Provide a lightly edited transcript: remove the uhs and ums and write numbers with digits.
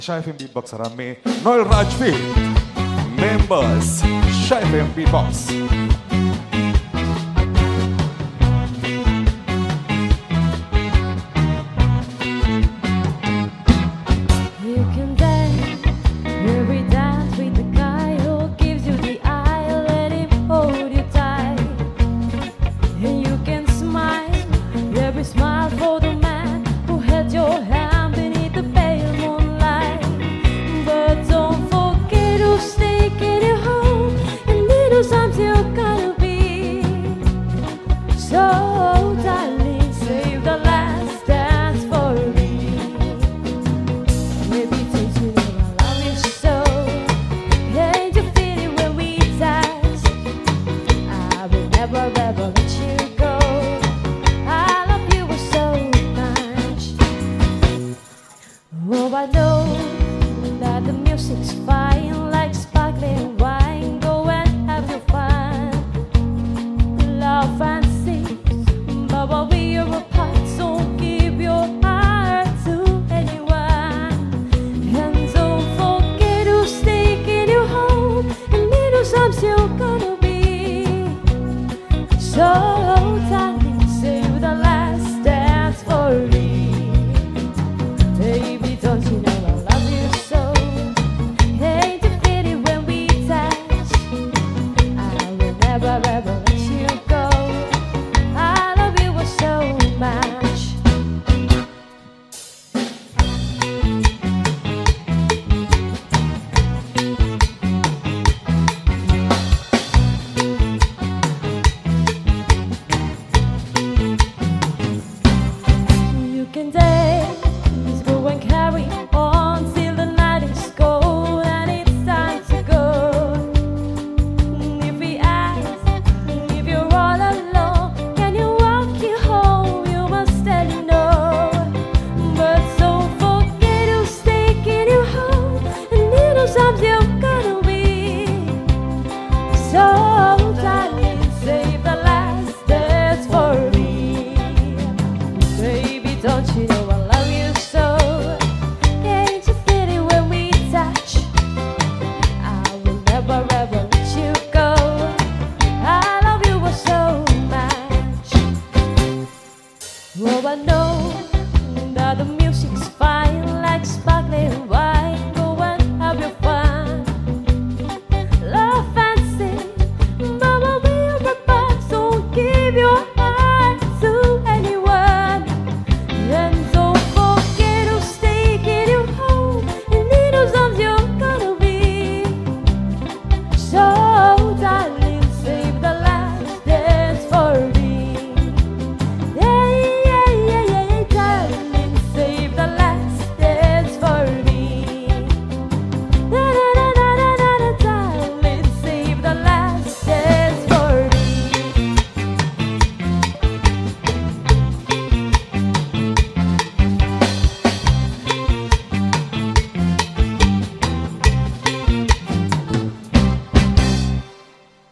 Shy FM Beatbox rame Noel Rajvi members Shy FM Beatbox. You can dance every dance with the guy who gives you the eye. Let him hold you tight, and you can smile every smile for the man who held your hand beneath the pale moonlight. But don't forget who's taking you home, and little times you gotta be. So darling, save the last dance for me. Maybe takes you know I love you so. Can't you feel it when we touch? I will never ever let you go. I love you so much. Oh, I know that the music's fine, like sparkling wine. Go and have your fun, love and sing, but while we are